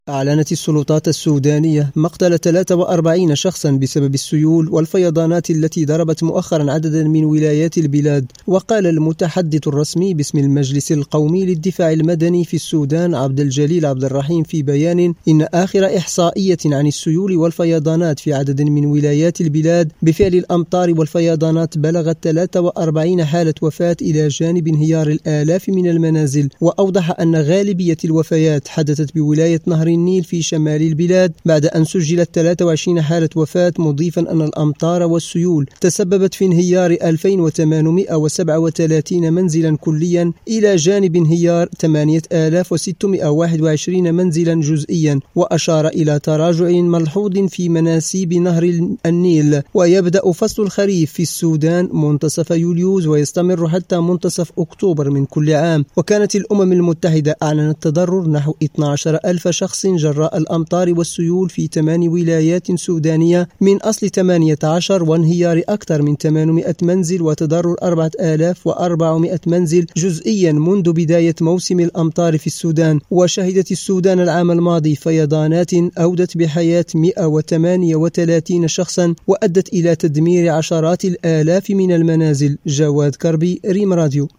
أعلنت السلطات السودانية مقتل 43 شخصا بسبب السيول والفيضانات التي ضربت مؤخرا عددا من ولايات البلاد. وقال المتحدث الرسمي باسم المجلس القومي للدفاع المدني في السودان عبد الجليل عبد الرحيم في بيان إن آخر إحصائية عن السيول والفيضانات في عدد من ولايات البلاد بفعل الأمطار والفيضانات بلغت 43 حالة وفاة إلى جانب انهيار الآلاف من المنازل. وأوضح أن غالبية الوفيات حدثت بولاية نهر النيل في شمال البلاد بعد أن سجلت 23 حالة وفاة، مضيفا أن الأمطار والسيول تسببت في انهيار 2837 منزلا كليا إلى جانب انهيار 8621 منزلا جزئيا. وأشار إلى تراجع ملحوظ في مناسيب نهر النيل. ويبدأ فصل الخريف في السودان منتصف يوليوز ويستمر حتى منتصف أكتوبر من كل عام. وكانت الأمم المتحدة أعلنت تضرر نحو 12,000 شخص جراء الأمطار والسيول في 8 ولايات سودانية من أصل 18، وانهيار أكثر من 800 منزل وتضرر 4400 منزل جزئيا منذ بداية موسم الأمطار في السودان. وشهدت السودان العام الماضي فيضانات أودت بحياة 138 شخصا وأدت إلى تدمير عشرات الآلاف من المنازل. جواد كربي، ريم راديو.